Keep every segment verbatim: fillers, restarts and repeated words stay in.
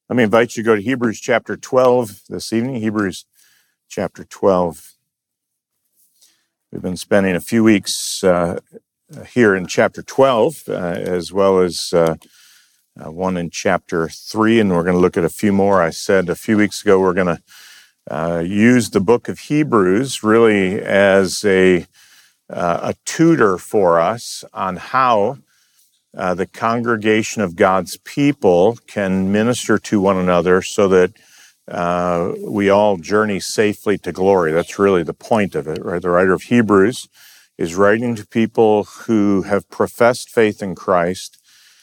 Let me invite you to go to Hebrews chapter twelve this evening. Hebrews chapter twelve. We've been spending a few weeks uh, here in chapter twelve, uh, as well as uh, uh, one in chapter three, and we're going to look at a few more. I said a few weeks ago we're going to uh, use the book of Hebrews really as a, uh, a tutor for us on how Uh, the congregation of God's people can minister to one another so that uh, we all journey safely to glory. That's really the point of it, right? The writer of Hebrews is writing to people who have professed faith in Christ,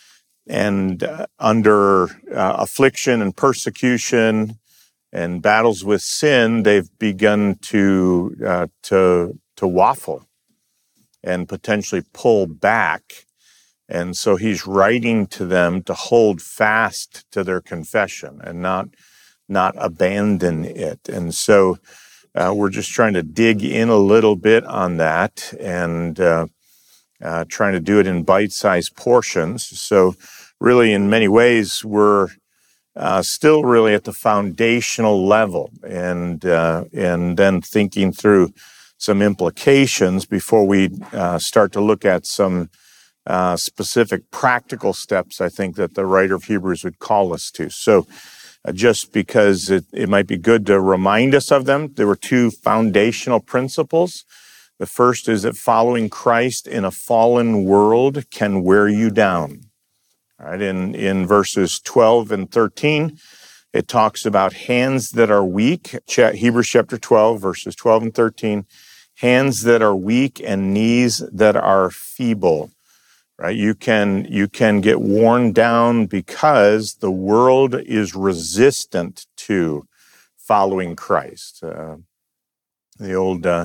and uh, under uh, affliction and persecution and battles with sin, they've begun to uh, to to waffle and potentially pull back. And so he's writing to them to hold fast to their confession and not not abandon it. And so uh, we're just trying to dig in a little bit on that and uh, uh, trying to do it in bite-sized portions. So really, in many ways, we're uh, still really at the foundational level, and uh, and then thinking through some implications before we uh, start to look at some Uh, specific practical steps, I think, that the writer of Hebrews would call us to. So uh, just because it, it might be good to remind us of them, there were two foundational principles. The first is that following Christ in a fallen world can wear you down. All right, in, in verses twelve and thirteen, it talks about hands that are weak. Hebrews chapter twelve, verses twelve and thirteen, hands that are weak and knees that are feeble. Right, you can you can get worn down because the world is resistant to following Christ. Uh, the old uh,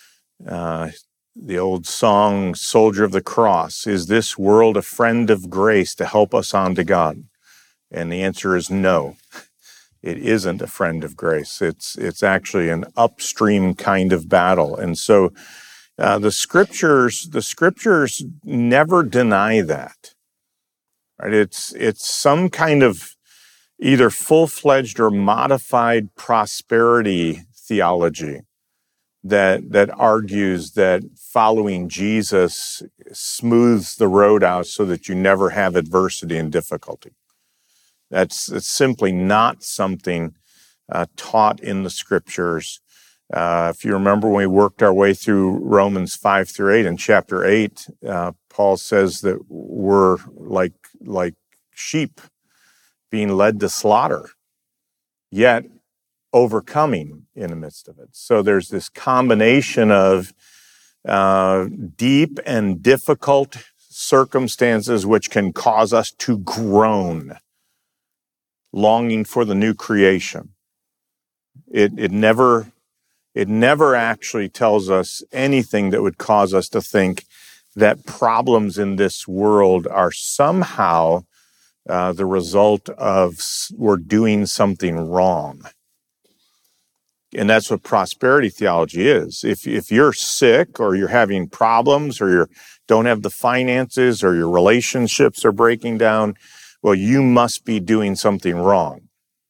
uh, the old song, "Soldier of the Cross," is this world a friend of grace to help us on to God? And the answer is no. It isn't a friend of grace. It's it's actually an upstream kind of battle, and so. Uh, the scriptures, the scriptures never deny that. Right? It's it's some kind of either full-fledged or modified prosperity theology that that argues that following Jesus smooths the road out so that you never have adversity and difficulty. That's, that's simply not something uh, taught in the scriptures. Uh, if you remember when we worked our way through Romans five through eight, in chapter eight, uh, Paul says that we're like, like sheep being led to slaughter, yet overcoming in the midst of it. So there's this combination of uh, deep and difficult circumstances which can cause us to groan, longing for the new creation. It, it never... It never actually tells us anything that would cause us to think that problems in this world are somehow uh, the result of we're doing something wrong. And that's what prosperity theology is. If if you're sick or you're having problems or you don't have the finances or your relationships are breaking down, well, you must be doing something wrong.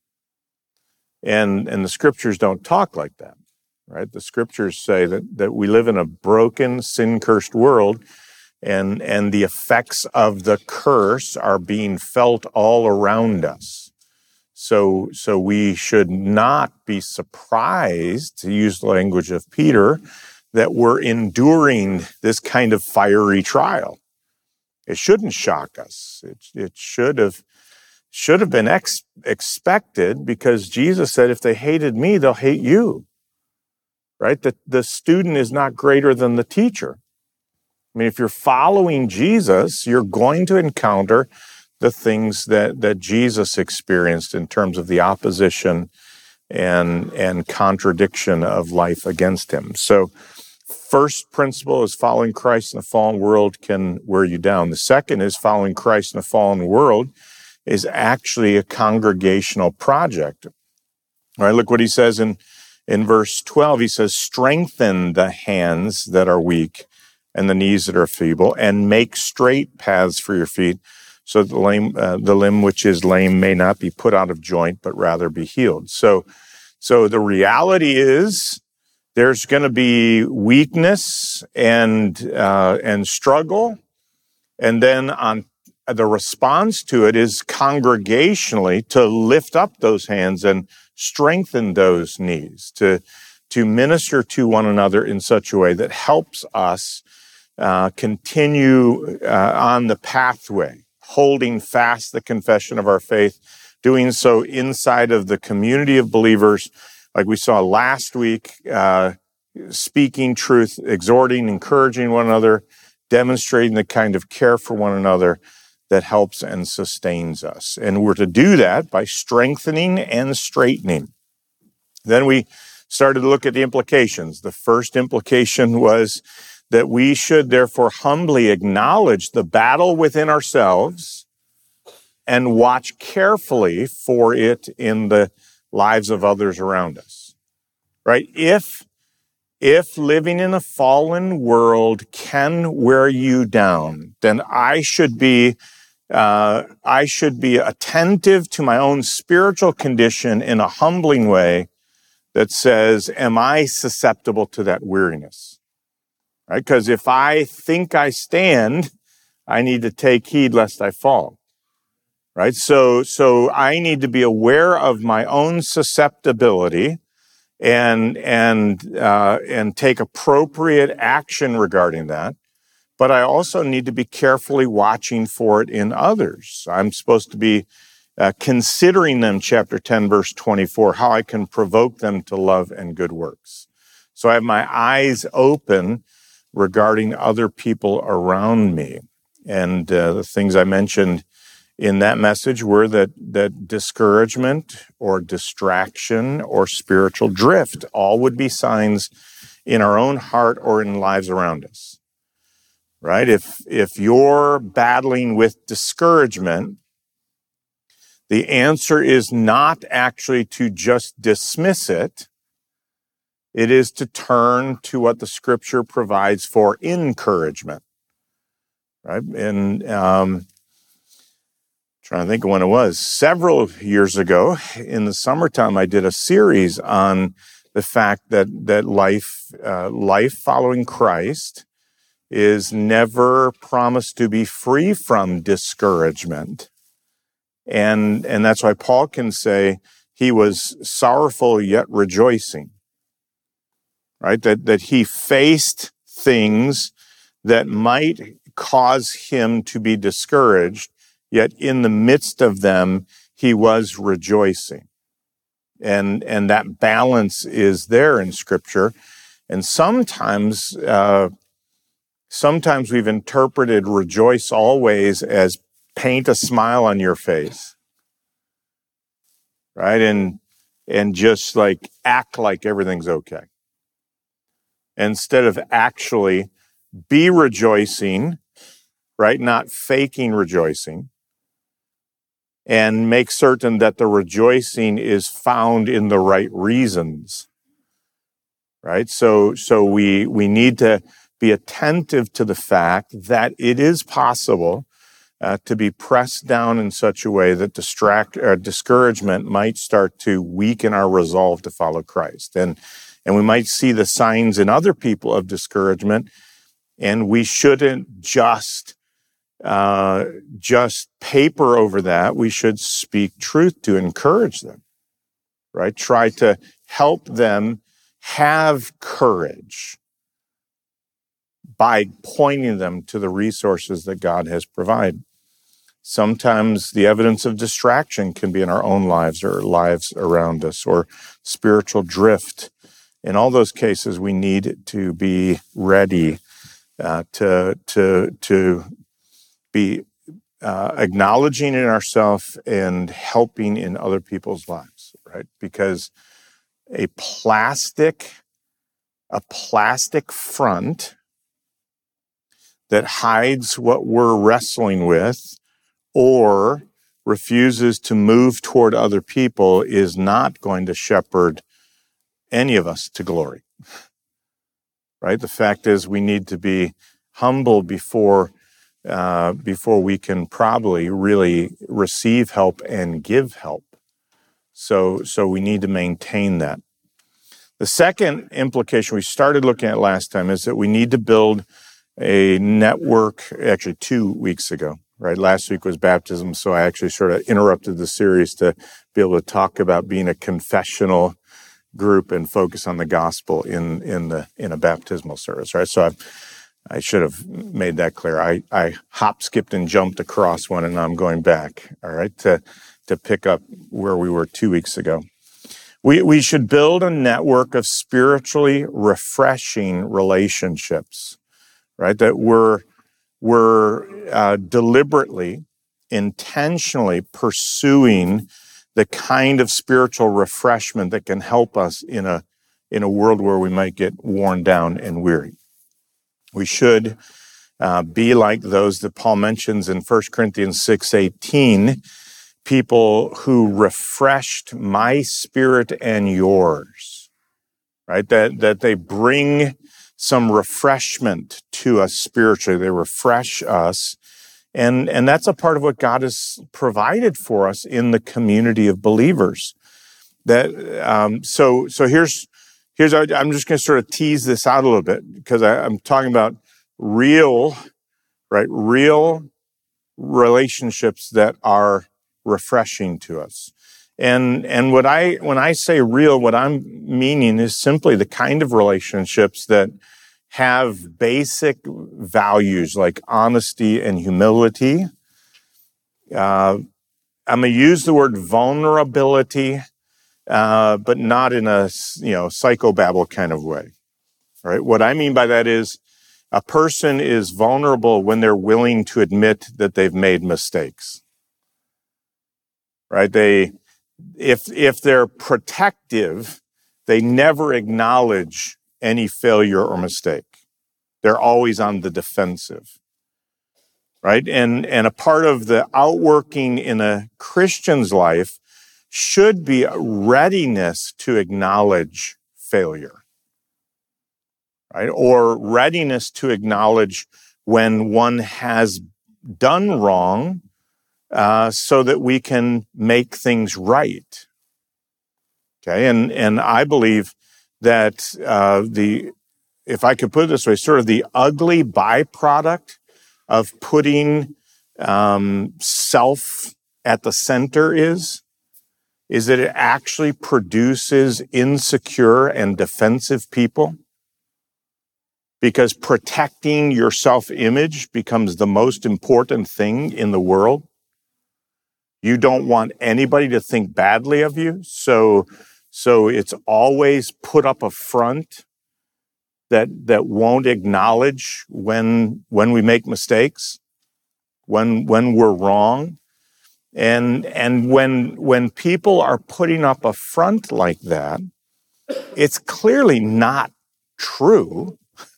And and the scriptures don't talk like that. Right? The scriptures say that, that we live in a broken, sin-cursed world, and, and the effects of the curse are being felt all around us. So, so we should not be surprised, to use the language of Peter, that we're enduring this kind of fiery trial. It shouldn't shock us. It, it should have should have been ex- expected, because Jesus said, if they hated me, they'll hate you. Right? The, the student is not greater than the teacher. I mean, if you're following Jesus, you're going to encounter the things that, that Jesus experienced in terms of the opposition and, and contradiction of life against him. So, first principle is following Christ in a fallen world can wear you down. The second is following Christ in a fallen world is actually a congregational project. All right, look what he says in In verse twelve, he says, strengthen the hands that are weak and the knees that are feeble, and make straight paths for your feet, so the lame, uh, the limb which is lame may not be put out of joint, but rather be healed. So, so the reality is there's going to be weakness and uh, and struggle, and then on the response to it is congregationally to lift up those hands and strengthen those knees, to to minister to one another in such a way that helps us uh, continue uh, on the pathway, holding fast the confession of our faith, doing so inside of the community of believers, like we saw last week, uh, speaking truth, exhorting, encouraging one another, demonstrating the kind of care for one another that helps and sustains us. And we're to do that by strengthening and straightening. Then we started to look at the implications. The first implication was that we should therefore humbly acknowledge the battle within ourselves and watch carefully for it in the lives of others around us, right? If, if living in a fallen world can wear you down, then I should be Uh, I should be attentive to my own spiritual condition in a humbling way that says, am I susceptible to that weariness? Right? Because if I think I stand, I need to take heed lest I fall. Right? So, so I need to be aware of my own susceptibility and, and, uh, and take appropriate action regarding that. But I also need to be carefully watching for it in others. I'm supposed to be uh, considering them, chapter ten, verse twenty-four, how I can provoke them to love and good works. So I have my eyes open regarding other people around me. And uh, the things I mentioned in that message were that, that discouragement or distraction or spiritual drift all would be signs in our own heart or in lives around us. Right? If, if you're battling with discouragement, the answer is not actually to just dismiss it. It is to turn to what the scripture provides for encouragement. Right? And, um, trying to think of when it was. Several years ago, in the summertime, I did a series on the fact that, that life, uh, life following Christ is never promised to be free from discouragement. And, and that's why Paul can say he was sorrowful yet rejoicing, right? That, that he faced things that might cause him to be discouraged, yet in the midst of them, he was rejoicing. And, and that balance is there in Scripture. And sometimes, uh, Sometimes we've interpreted rejoice always as paint a smile on your face, right? And, and just like act like everything's okay. Instead of actually be rejoicing, right? Not faking rejoicing, and make certain that the rejoicing is found in the right reasons, right? So, so we, we need to be attentive to the fact that it is possible uh, to be pressed down in such a way that distract or discouragement might start to weaken our resolve to follow Christ. And, and we might see the signs in other people of discouragement, and we shouldn't just, uh, just paper over that. We should speak truth to encourage them, right? Try to help them have courage by pointing them to the resources that God has provided. Sometimes the evidence of distraction can be in our own lives or lives around us, or spiritual drift. In all those cases, we need to be ready uh, to, to, to be uh, acknowledging in ourselves and helping in other people's lives, right? Because a plastic, a plastic front that hides what we're wrestling with or refuses to move toward other people is not going to shepherd any of us to glory, right? The fact is we need to be humble before uh, before we can probably really receive help and give help. So, so we need to maintain that. The second implication we started looking at last time is that we need to build a network, actually two weeks ago, right? Last week was baptism, so I actually sort of interrupted the series to be able to talk about being a confessional group and focus on the gospel in in the in a baptismal service, right? So I I should have made that clear. I I hop, skipped, and jumped across one, and I'm going back, all right, to to pick up where we were two weeks ago. We we should build a network of spiritually refreshing relationships, right? That we're we're uh, deliberately, intentionally pursuing the kind of spiritual refreshment that can help us in a in a world where we might get worn down and weary. We should uh, be like those that Paul mentions in First Corinthians six eighteen, people who refreshed my spirit and yours, right? That that they bring some refreshment to us spiritually. They refresh us. And, and that's a part of what God has provided for us in the community of believers. That um, so so here's here's our, I'm just going to sort of tease this out a little bit because I, I'm talking about real, right? Real relationships that are refreshing to us. And and what I when I say real, what I'm meaning is simply the kind of relationships that have basic values like honesty and humility. Uh, I'm going to use the word vulnerability, uh, but not in a you know psychobabble kind of way. All right. What I mean by that is a person is vulnerable when they're willing to admit that they've made mistakes. Right? They, if if they're protective, they never acknowledge any failure or mistake. They're always on the defensive, right? And, and a part of the outworking in a Christian's life should be a readiness to acknowledge failure, right? Or readiness to acknowledge when one has done wrong, uh, so that we can make things right. Okay, and, and I believe that uh, the, if I could put it this way, sort of the ugly byproduct of putting um, self at the center is, is that it actually produces insecure and defensive people. Because protecting your self-image becomes the most important thing in the world. You don't want anybody to think badly of you, so so it's always put up a front that that won't acknowledge when when we make mistakes, when when we're wrong, and and when when people are putting up a front like that, it's clearly not true.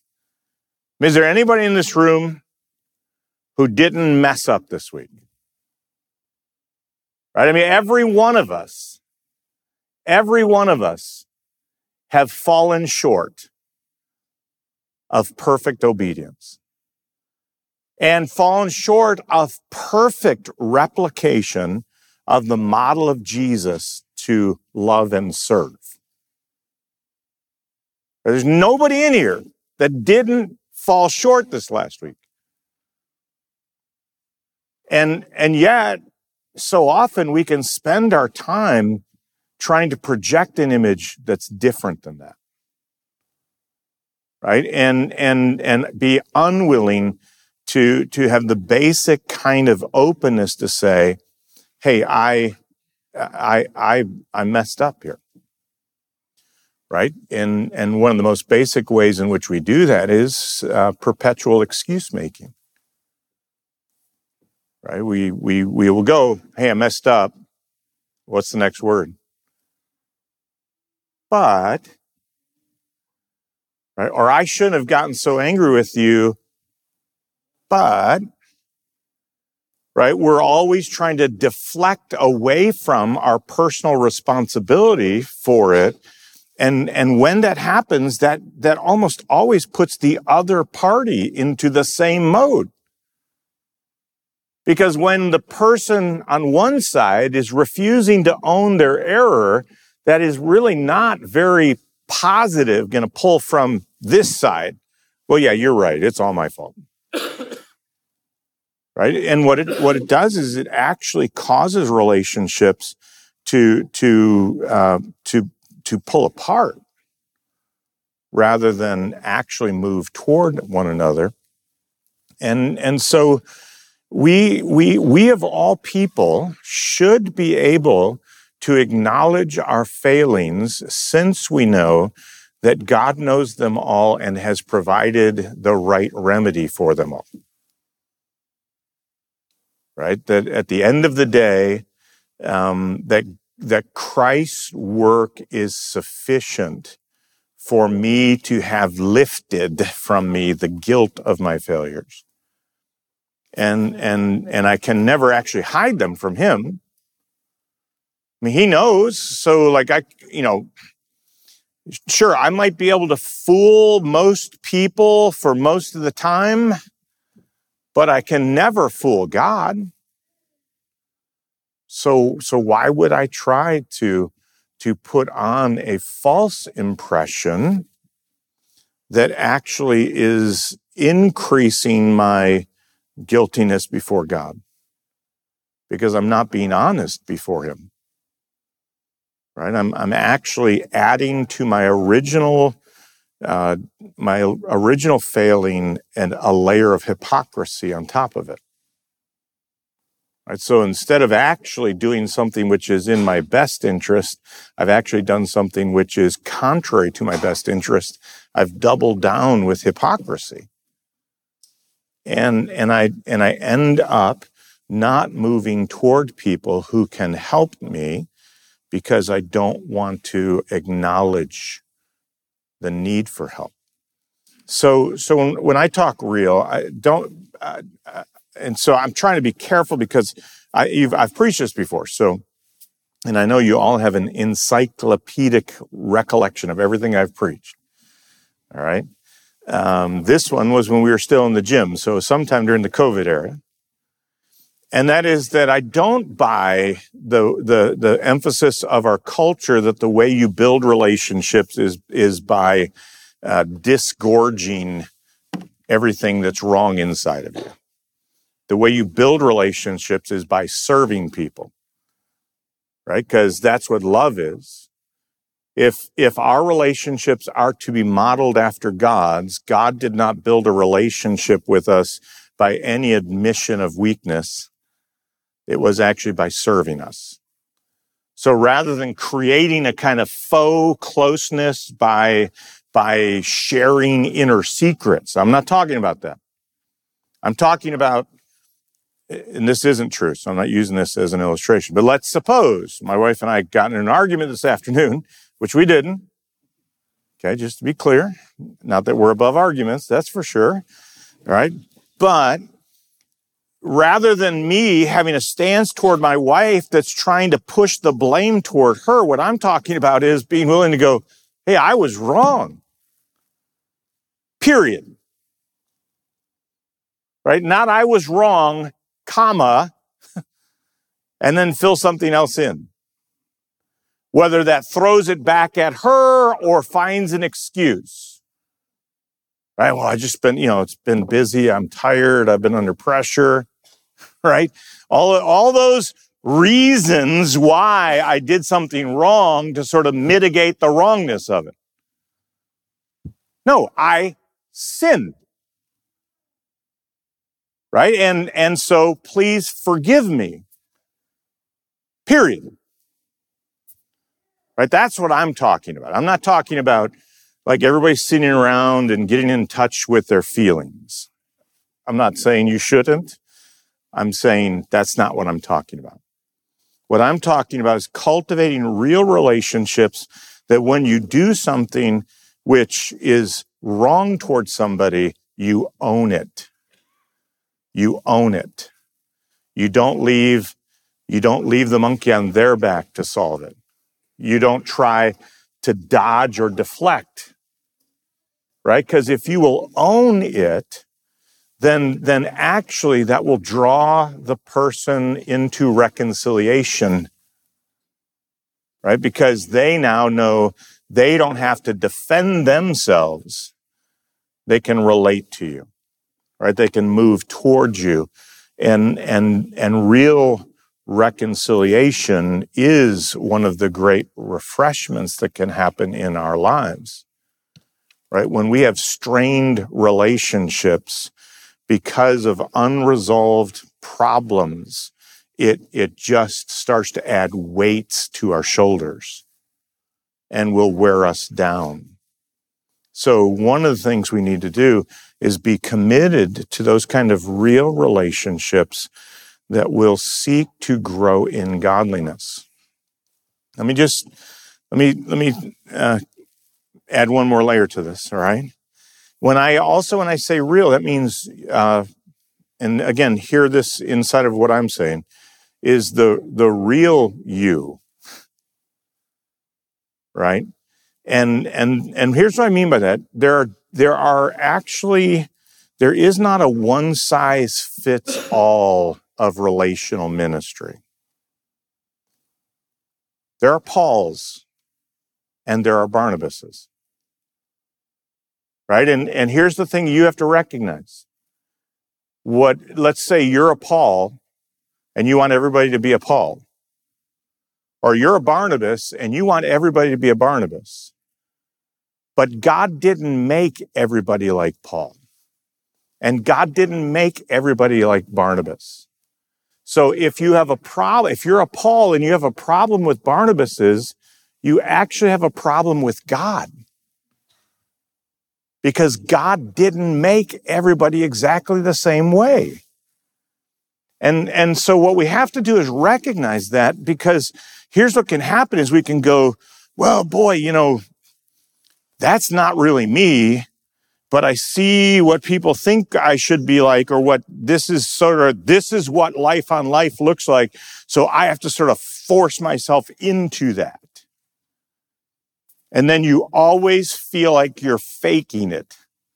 Is there anybody in this room who didn't mess up this week? Right? I mean, every one of us, every one of us have fallen short of perfect obedience and fallen short of perfect replication of the model of Jesus to love and serve. There's nobody in here that didn't fall short this last week. And, and yet, so often we can spend our time trying to project an image that's different than that. Right? And, and, and be unwilling to, to have the basic kind of openness to say, hey, I, I, I, I messed up here. Right? And, and one of the most basic ways in which we do that is uh, perpetual excuse making. Right? We, we, we will go, hey, I messed up. What's the next word? But, right? Or I shouldn't have gotten so angry with you, but, right? We're always trying to deflect away from our personal responsibility for it. And, and when that happens, that, that almost always puts the other party into the same mode. Because when the person on one side is refusing to own their error, that is really not very positive, going to pull from this side. Well, yeah, you're right. It's all my fault. Right? And what it what it does is it actually causes relationships to to uh, to to pull apart rather than actually move toward one another. And and so we we we of all people should be able to acknowledge our failings, since we know that God knows them all and has provided the right remedy for them all. Right? That at the end of the day, um, that that Christ's work is sufficient for me to have lifted from me the guilt of my failures. And and and I can never actually hide them from him. I mean, he knows. So like I, you know, sure, I might be able to fool most people for most of the time, but I can never fool God. So, so why would I try to, to put on a false impression that actually is increasing my guiltiness before God? Because I'm not being honest before him. Right? I'm, I'm actually adding to my original Uh, my original failing and a layer of hypocrisy on top of it. Right? So instead of actually doing something which is in my best interest, I've actually done something which is contrary to my best interest. I've doubled down with hypocrisy. And, and I, and I end up not moving toward people who can help me because I don't want to acknowledge the need for help. So, so when, when I talk real, I don't, uh, uh, and so I'm trying to be careful because I, you've, I've preached this before. So, and I know you all have an encyclopedic recollection of everything I've preached. All right. Um, this one was when we were still in the gym. So sometime during the COVID era. And that is that I don't buy the, the, the emphasis of our culture that the way you build relationships is, is by uh, disgorging everything that's wrong inside of you. The way you build relationships is by serving people, right? Because that's what love is. If, if our relationships are to be modeled after God's, God did not build a relationship with us by any admission of weakness. It was actually by serving us. So rather than creating a kind of faux closeness by, by sharing inner secrets, I'm not talking about that. I'm talking about, and this isn't true, so I'm not using this as an illustration, but let's suppose my wife and I got in an argument this afternoon, which we didn't. Okay, just to be clear, not that we're above arguments, that's for sure. All right, but rather than me having a stance toward my wife that's trying to push the blame toward her, what I'm talking about is being willing to go, hey, I was wrong. Period. Right? Not I was wrong, comma, and then fill something else in. Whether that throws it back at her or finds an excuse. Right? Well, I just been, you know, it's been busy. I'm tired. I've been under pressure. Right? All, all those reasons why I did something wrong to sort of mitigate the wrongness of it. No, I sinned. Right? And, and so please forgive me. Period. Right? That's what I'm talking about. I'm not talking about like everybody sitting around and getting in touch with their feelings. I'm not saying you shouldn't. I'm saying that's not what I'm talking about. What I'm talking about is cultivating real relationships that when you do something which is wrong towards somebody, you own it. You own it. You don't leave, you don't leave the monkey on their back to solve it. You don't try to dodge or deflect, right? Because if you will own it, then, then actually that will draw the person into reconciliation, right? Because they now know they don't have to defend themselves. They can relate to you, right? They can move towards you. And, and, and real reconciliation is one of the great refreshments that can happen in our lives, right? When we have strained relationships because of unresolved problems, it, it just starts to add weights to our shoulders and will wear us down. So one of the things we need to do is be committed to those kind of real relationships that will seek to grow in godliness. Let me just, let me, let me uh, add one more layer to this, all right? When I also, when I say real, that means, uh, and again, hear this inside of what I'm saying, is the, the real you, right? And, and, and here's what I mean by that. There are, there are actually, there is not a one size fits all of relational ministry. There are Pauls and there are Barnabases, right? And, and here's the thing you have to recognize. What, let's say you're a Paul and you want everybody to be a Paul. Or you're a Barnabas and you want everybody to be a Barnabas. But God didn't make everybody like Paul. And God didn't make everybody like Barnabas. So if you have a problem, if you're a Paul and you have a problem with Barnabases, you actually have a problem with God. Because God didn't make everybody exactly the same way. And, and so what we have to do is recognize that, because here's what can happen is we can go, well, boy, you know, that's not really me, but I see what people think I should be like, or what this is sort of, this is what life on life looks like. So I have to sort of force myself into that. And then you always feel like you're faking it.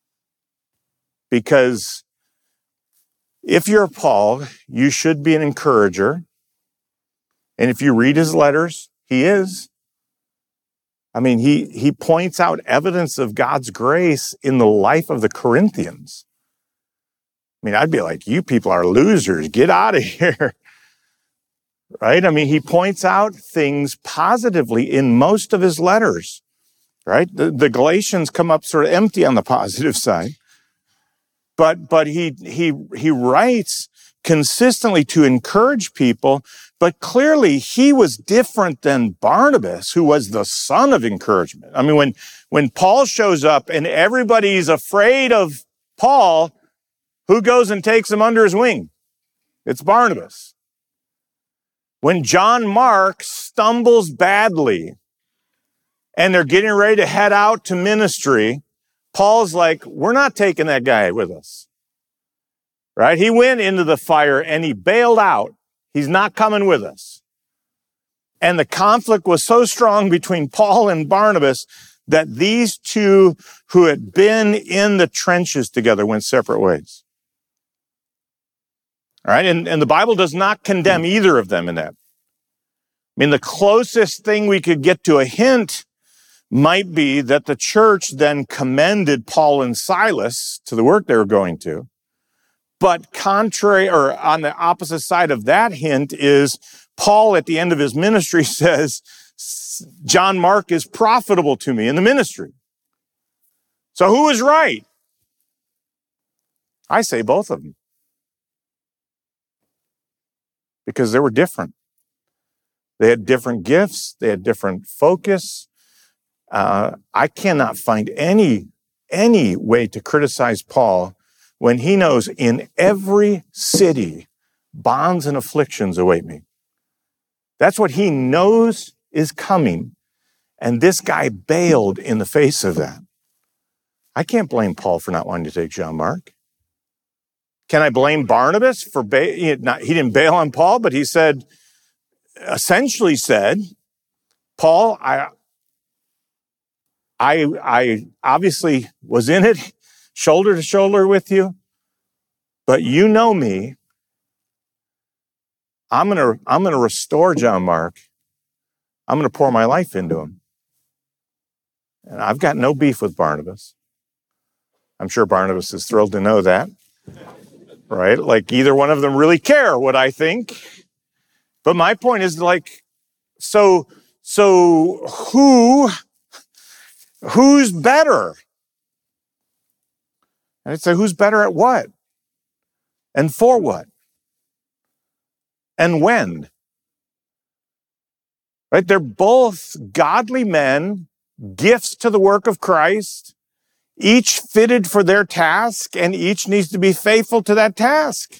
Because if you're Paul, you should be an encourager. And if you read his letters, he is. I mean, he, he points out evidence of God's grace in the life of the Corinthians. I mean, I'd be like, you people are losers. Get out of here. Right? I mean, he points out things positively in most of his letters. Right? The, the Galatians come up sort of empty on the positive side. But, but he, he, he writes consistently to encourage people, but clearly he was different than Barnabas, who was the son of encouragement. I mean, when, when Paul shows up and everybody's afraid of Paul, who goes and takes him under his wing? It's Barnabas. When John Mark stumbles badly and they're getting ready to head out to ministry, Paul's like, we're not taking that guy with us, right? He went into the fire and he bailed out. He's not coming with us. And the conflict was so strong between Paul and Barnabas that these two who had been in the trenches together went separate ways. All right. And, and the Bible does not condemn either of them in that. I mean, the closest thing we could get to a hint might be that the church then commended Paul and Silas to the work they were going to. But contrary, or on the opposite side of that hint, is Paul at the end of his ministry says, John Mark is profitable to me in the ministry. So who is right? I say both of them. Because they were different. They had different gifts. They had different focus. Uh, I cannot find any, any way to criticize Paul when he knows in every city, bonds and afflictions await me. That's what he knows is coming. And this guy bailed in the face of that. I can't blame Paul for not wanting to take John Mark. Can I blame Barnabas for, ba- he, not, he didn't bail on Paul, but he said, essentially said, Paul, I, I, I obviously was in it shoulder to shoulder with you. but you know me. I'm going to I'm going to restore John Mark. I'm going to pour my life into him. And I've got no beef with Barnabas. I'm sure Barnabas is thrilled to know that, right? Like either one of them really care what I think. But my point is like, so, so who, who's better? And I'd say, who's better at what? And for what? And when? Right? They're both godly men, gifts to the work of Christ, each fitted for their task, and each needs to be faithful to that task.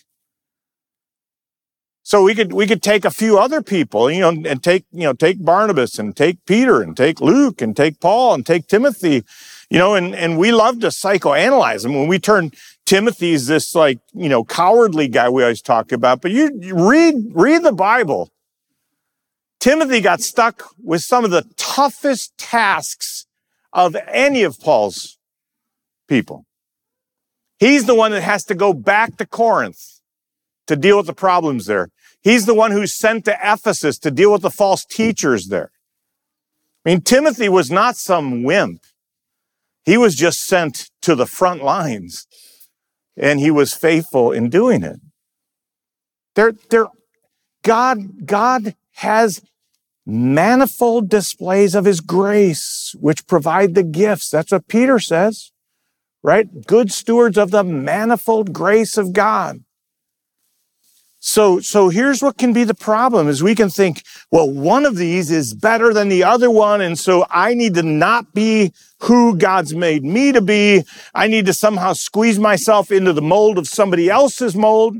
So we could we could take a few other people, you know, and take, you know, take Barnabas and take Peter and take Luke and take Paul and take Timothy, you know, and, and we love to psychoanalyze them. When we turn Timothy's this like, you know, cowardly guy we always talk about, but you, you read read the Bible. Timothy got stuck with some of the toughest tasks of any of Paul's people. He's the one that has to go back to Corinth to deal with the problems there. He's the one who's sent to Ephesus to deal with the false teachers there. I mean, Timothy was not some wimp. He was just sent to the front lines, and he was faithful in doing it. There, there, God, God has manifold displays of his grace, which provide the gifts. That's what Peter says, right? Good stewards of the manifold grace of God. So, so here's what can be the problem is we can think, well, one of these is better than the other one. And so I need to not be who God's made me to be. I need to somehow squeeze myself into the mold of somebody else's mold.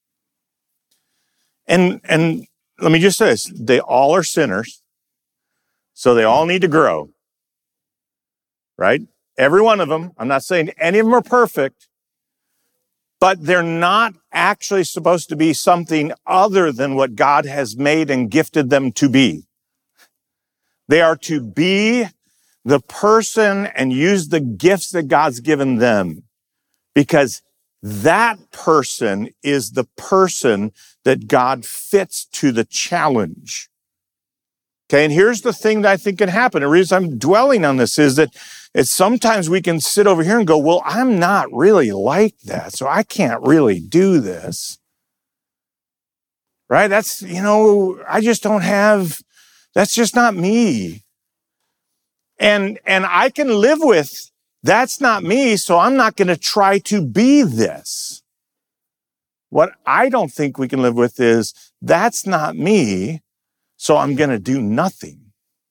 And, and let me just say this, they all are sinners. So they all need to grow, right? Every one of them. I'm not saying any of them are perfect, but they're not actually supposed to be something other than what God has made and gifted them to be. They are to be the person and use the gifts that God's given them, because that person is the person that God fits to the challenge. Okay, and here's the thing that I think can happen. The reason I'm dwelling on this is that it's sometimes we can sit over here and go, well, I'm not really like that, so I can't really do this. Right? That's, you know, I just don't have, that's just not me. And, and I can live with, that's not me, so I'm not going to try to be this. What I don't think we can live with is, that's not me, so I'm going to do nothing.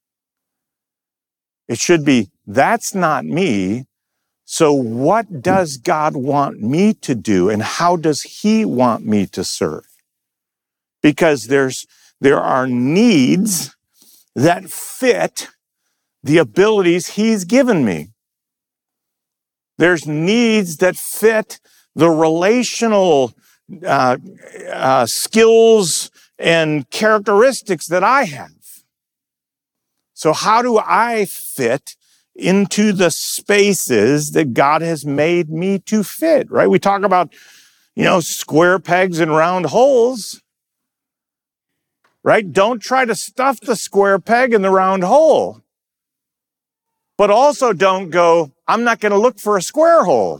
It should be, that's not me, so what does God want me to do, and how does he want me to serve? Because there's there are needs that fit the abilities he's given me. There's needs that fit the relational uh, uh, skills and characteristics that I have. So how do I fit into the spaces that God has made me to fit, right? We talk about, you know, square pegs and round holes, right? Don't try to stuff the square peg in the round hole. But also don't go, I'm not going to look for a square hole.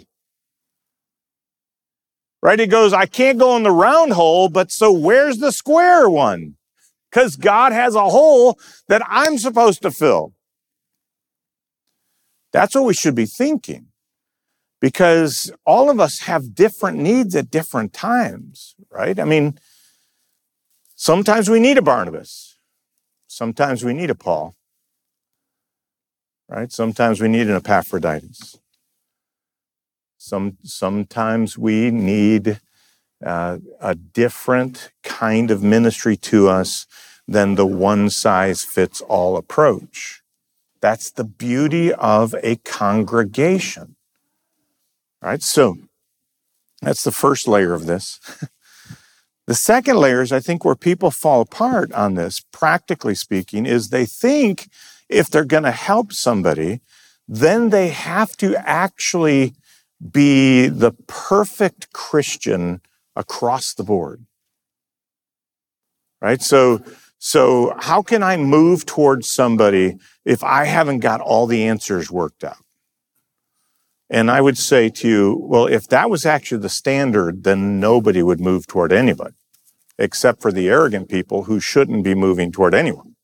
Right? It goes, I can't go in the round hole, but so where's the square one? Because God has a hole that I'm supposed to fill. That's what we should be thinking. Because all of us have different needs at different times, right? I mean, sometimes we need a Barnabas. Sometimes we need a Paul. Right? Sometimes we need an Epaphroditus. Some, sometimes we need uh, a different kind of ministry to us than the one-size-fits-all approach. That's the beauty of a congregation. All right, so that's the first layer of this. The second layer is, I think, where people fall apart on this, practically speaking, is they think if they're going to help somebody, then they have to actually be the perfect Christian across the board. Right? So, so how can I move towards somebody if I haven't got all the answers worked out? And I would say to you, well, if that was actually the standard, then nobody would move toward anybody, except for the arrogant people who shouldn't be moving toward anyone.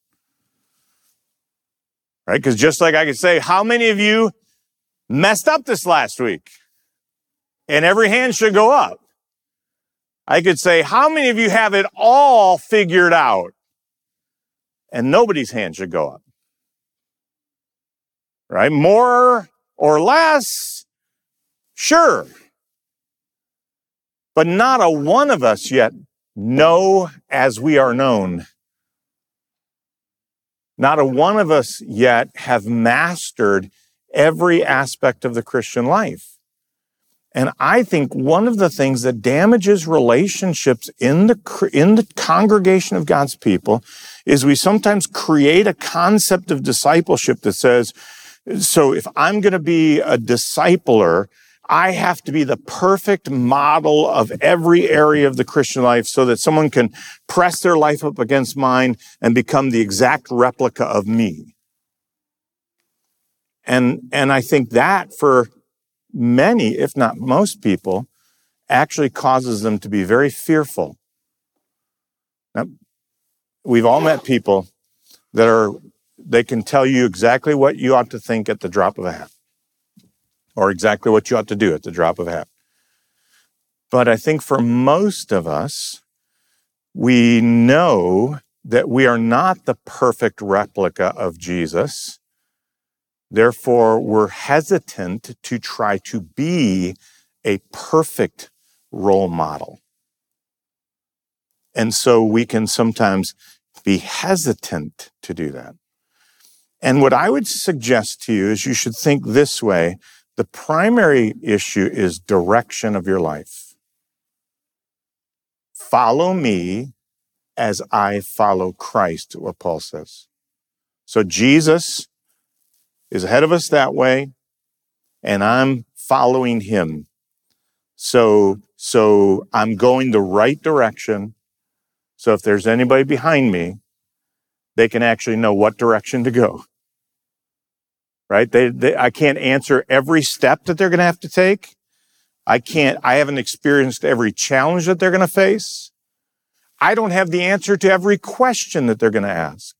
Right? Because just like I could say, how many of you messed up this last week? And every hand should go up. I could say, how many of you have it all figured out? And nobody's hand should go up. Right? More or less, sure. But not a one of us yet know as we are known. Not a one of us yet have mastered every aspect of the Christian life. And I think one of the things that damages relationships in the, in the congregation of God's people is we sometimes create a concept of discipleship that says, so if I'm going to be a discipler, I have to be the perfect model of every area of the Christian life so that someone can press their life up against mine and become the exact replica of me. And, and I think that for many, if not most people, actually causes them to be very fearful. Now, we've all met people that are, they can tell you exactly what you ought to think at the drop of a hat, or exactly what you ought to do at the drop of a hat. But I think for most of us, we know that we are not the perfect replica of Jesus. Therefore, we're hesitant to try to be a perfect role model. And so we can sometimes be hesitant to do that. And what I would suggest to you is you should think this way. The primary issue is direction of your life. Follow me as I follow Christ, what Paul says. So Jesus is ahead of us that way, and I'm following him. So, so I'm going the right direction. So if there's anybody behind me, they can actually know what direction to go. Right? They, they, I can't answer every step that they're going to have to take. I can't, I haven't experienced every challenge that they're going to face. I don't have the answer to every question that they're going to ask.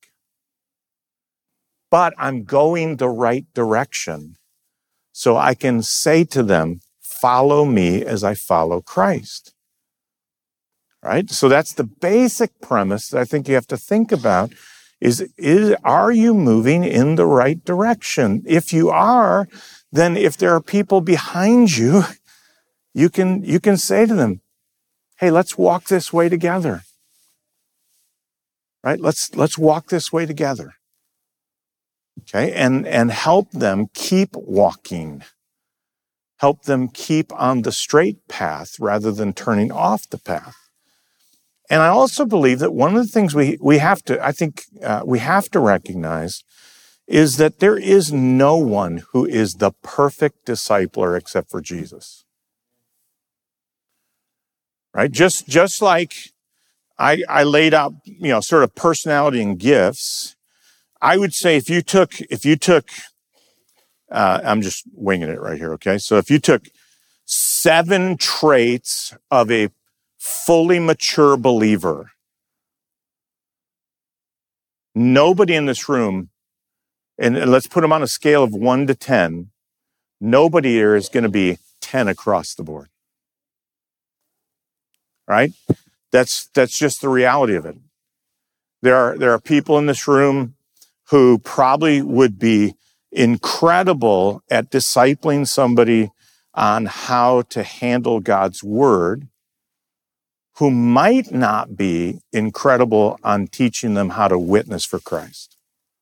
But I'm going the right direction. So I can say to them, follow me as I follow Christ. Right? So that's the basic premise that I think you have to think about is, is, are you moving in the right direction? If you are, then if there are people behind you, you can, you can say to them, hey, let's walk this way together. Right? Let's, let's walk this way together. Okay, and, and help them keep walking. Help them keep on the straight path rather than turning off the path. And I also believe that one of the things we, we have to, I think uh, we have to recognize is that there is no one who is the perfect discipler except for Jesus. Right? Just, just like I, I laid out, you know, sort of personality and gifts, I would say if you took, if you took, uh, I'm just winging it right here, okay? So if you took seven traits of a fully mature believer, nobody in this room, and, and let's put them on a scale of one to ten, nobody here is going to be ten across the board. Right? That's, that's just the reality of it. There are, there are people in this room who probably would be incredible at discipling somebody on how to handle God's word, who might not be incredible on teaching them how to witness for Christ.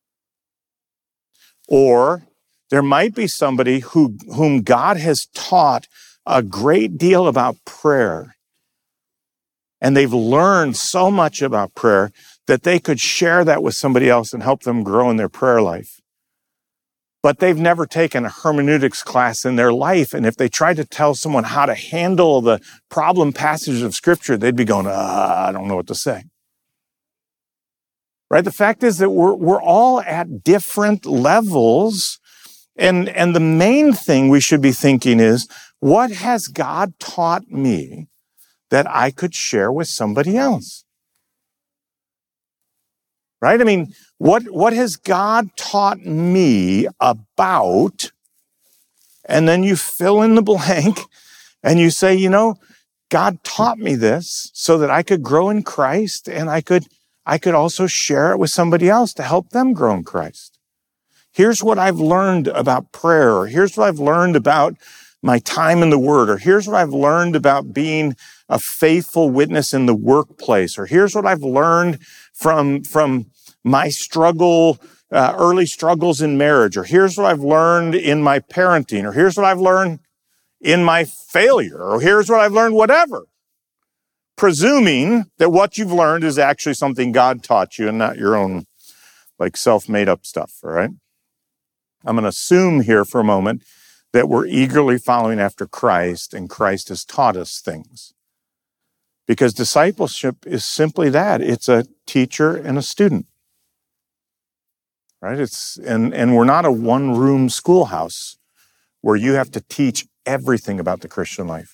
Or there might be somebody who, whom God has taught a great deal about prayer, and they've learned so much about prayer that they could share that with somebody else and help them grow in their prayer life. but they've never taken a hermeneutics class in their life. And if they tried to tell someone how to handle the problem passages of Scripture, they'd be going, uh, I don't know what to say. Right? The fact is that we're, we're all at different levels. And, and the main thing we should be thinking is, what has God taught me that I could share with somebody else? Right? I mean, what, what has God taught me about? And then you fill in the blank and you say, you know, God taught me this so that I could grow in Christ, and I could, I could also share it with somebody else to help them grow in Christ. Here's what I've learned about prayer, or here's what I've learned about my time in the Word, or here's what I've learned about being a faithful witness in the workplace, or here's what I've learned from, from my struggle, uh, early struggles in marriage, or here's what I've learned in my parenting, or here's what I've learned in my failure, or here's what I've learned, whatever. Presuming that what you've learned is actually something God taught you and not your own, like, self-made up stuff, all right? I'm going to assume here for a moment that we're eagerly following after Christ, and Christ has taught us things. Because discipleship is simply that. It's a teacher and a student. Right? It's and, and we're not a one-room schoolhouse where you have to teach everything about the Christian life.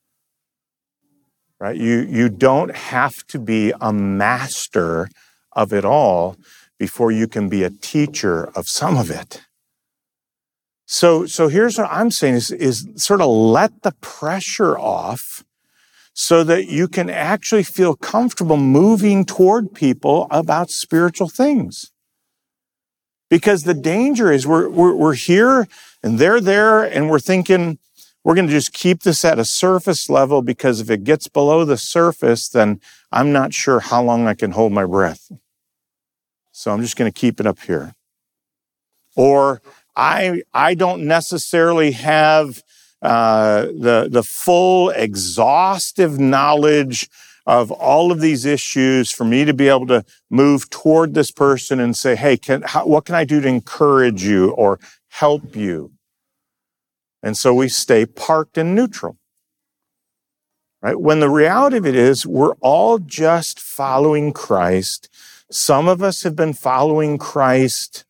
Right? You, you don't have to be a master of it all before you can be a teacher of some of it. So, so here's what I'm saying is, is sort of let the pressure off so that you can actually feel comfortable moving toward people about spiritual things. Because the danger is we're, we're, we're here and they're there and we're thinking we're going to just keep this at a surface level, because if it gets below the surface, then I'm not sure how long I can hold my breath. So I'm just going to keep it up here. Or I, I don't necessarily have uh, the, the full exhaustive knowledge of all of these issues for me to be able to move toward this person and say, hey, can, how, what can I do to encourage you or help you? And so we stay parked in neutral, right? When the reality of it is we're all just following Christ. Some of us have been following Christ,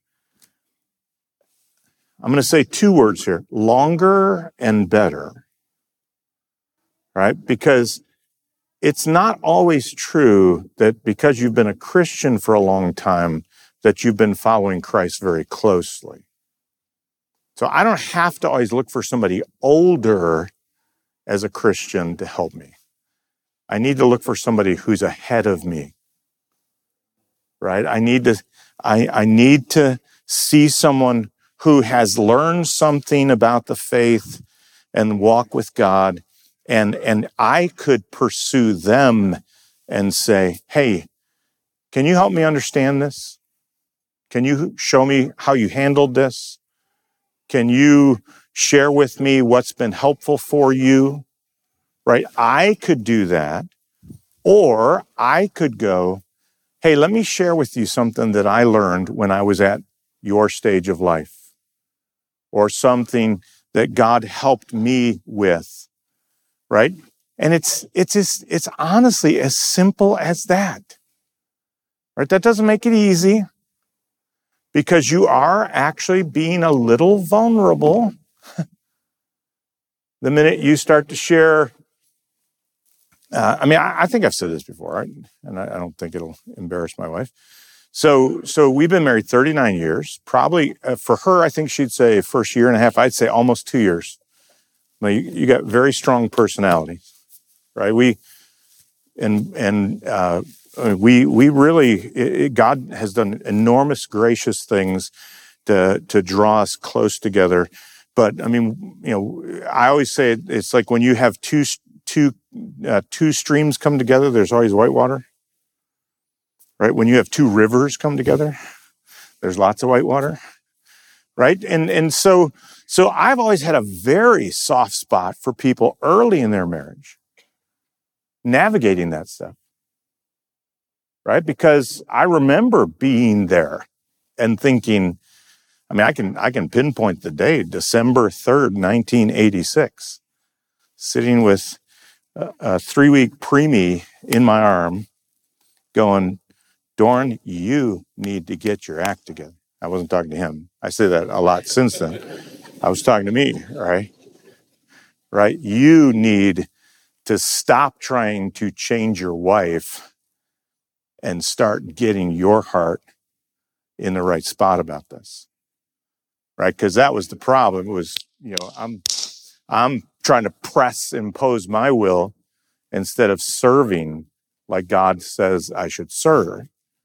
I'm going to say two words here, longer and better, right? Because it's not always true that because you've been a Christian for a long time, that you've been following Christ very closely. So I don't have to always look for somebody older as a Christian to help me. I need to look for somebody who's ahead of me, right? I need to, I, I need to see someone who has learned something about the faith and walk with God, and, and I could pursue them and say, hey, can you help me understand this? Can you show me how you handled this? Can you share with me what's been helpful for you? Right? I could do that. Or I could go, hey, let me share with you something that I learned when I was at your stage of life. Or something that God helped me with, right? And it's it's just, it's honestly as simple as that, right? That doesn't make it easy, because you are actually being a little vulnerable the minute you start to share. Uh, I mean, I, I think I've said this before, right? And I, I don't think it'll embarrass my wife. So, so we've been married thirty-nine years. Probably uh, for her, I think she'd say first year and a half. I'd say almost two years. Now, you, you got very strong personality, right? We and and uh, we we really it, God has done enormous gracious things to to draw us close together. But I mean, you know, I always say it, it's like when you have two two uh, two streams come together, there's always white water. Right? When you have two rivers come together, there's lots of white water, right? And and so so I've always had a very soft spot for people early in their marriage, navigating that stuff, right? Because I remember being there and thinking, I mean, I can I can pinpoint the day, December third, nineteen eighty-six, sitting with a, a three-week preemie in my arm, going, Dorn, you need to get your act together. I wasn't talking to him. I say that a lot since then. I was talking to me, right? Right? You need to stop trying to change your wife and start getting your heart in the right spot about this. Right? Because that was the problem. It was, you know, I'm I'm trying to press, impose my will instead of serving like God says I should serve.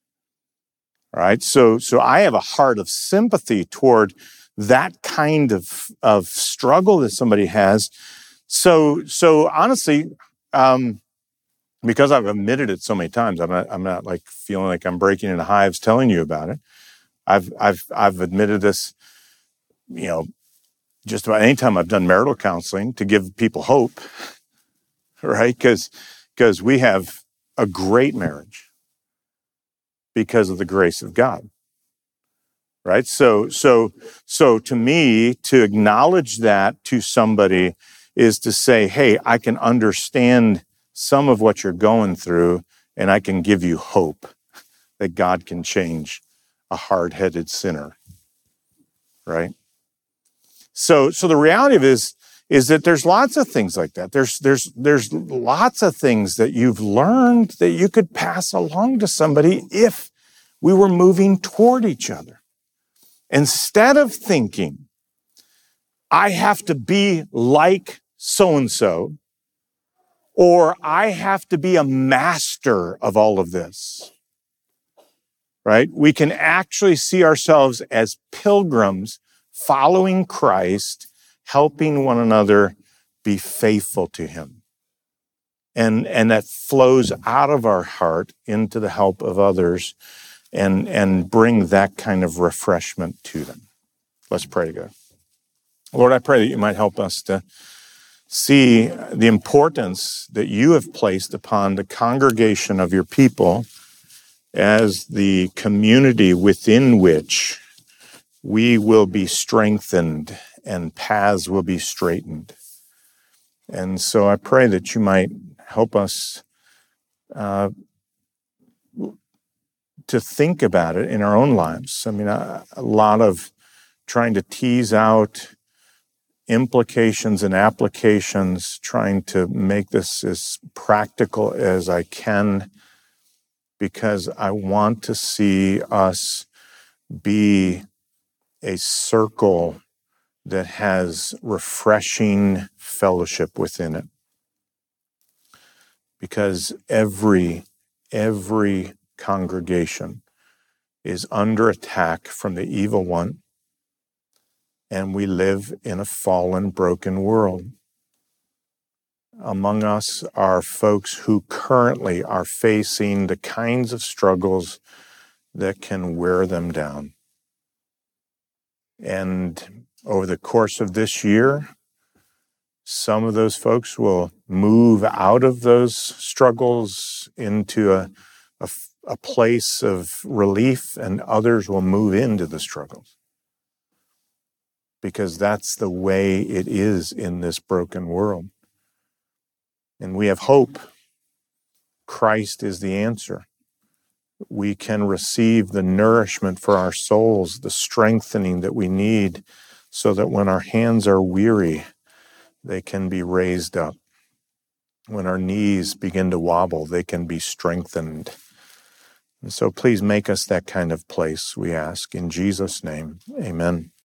Right? So so I have a heart of sympathy toward that kind of, of struggle that somebody has. So so honestly, um, because I've admitted it so many times, I'm not I'm not like feeling like I'm breaking into hives telling you about it. I've I've I've admitted this, you know, just about any time I've done marital counseling to give people hope, right? Because because we have a great marriage because of the grace of God, right? So so so to me, to acknowledge that to somebody is to say, hey, I can understand some of what you're going through, and I can give you hope that God can change a hard-headed sinner, right? So, so the reality of it is, is that there's lots of things like that. There's, there's, there's lots of things that you've learned that you could pass along to somebody if we were moving toward each other. Instead of thinking, I have to be like so-and-so, or I have to be a master of all of this, right? We can actually see ourselves as pilgrims following Christ, helping one another be faithful to him. And, and that flows out of our heart into the help of others and, and bring that kind of refreshment to them. Let's pray together. Lord, I pray that you might help us to see the importance that you have placed upon the congregation of your people as the community within which we will be strengthened and paths will be straightened. And so I pray that you might help us uh, to think about it in our own lives. I mean, a, a lot of trying to tease out implications and applications, trying to make this as practical as I can, because I want to see us be a circle that has refreshing fellowship within it. Because every, every congregation is under attack from the evil one, and we live in a fallen, broken world. Among us are folks who currently are facing the kinds of struggles that can wear them down. And over the course of this year, some of those folks will move out of those struggles into a, a, a place of relief, and others will move into the struggles. Because that's the way it is in this broken world. And we have hope. Christ is the answer. We can receive the nourishment for our souls, the strengthening that we need, so that when our hands are weary, they can be raised up. When our knees begin to wobble, they can be strengthened. And so please make us that kind of place, we ask. In Jesus' name, amen.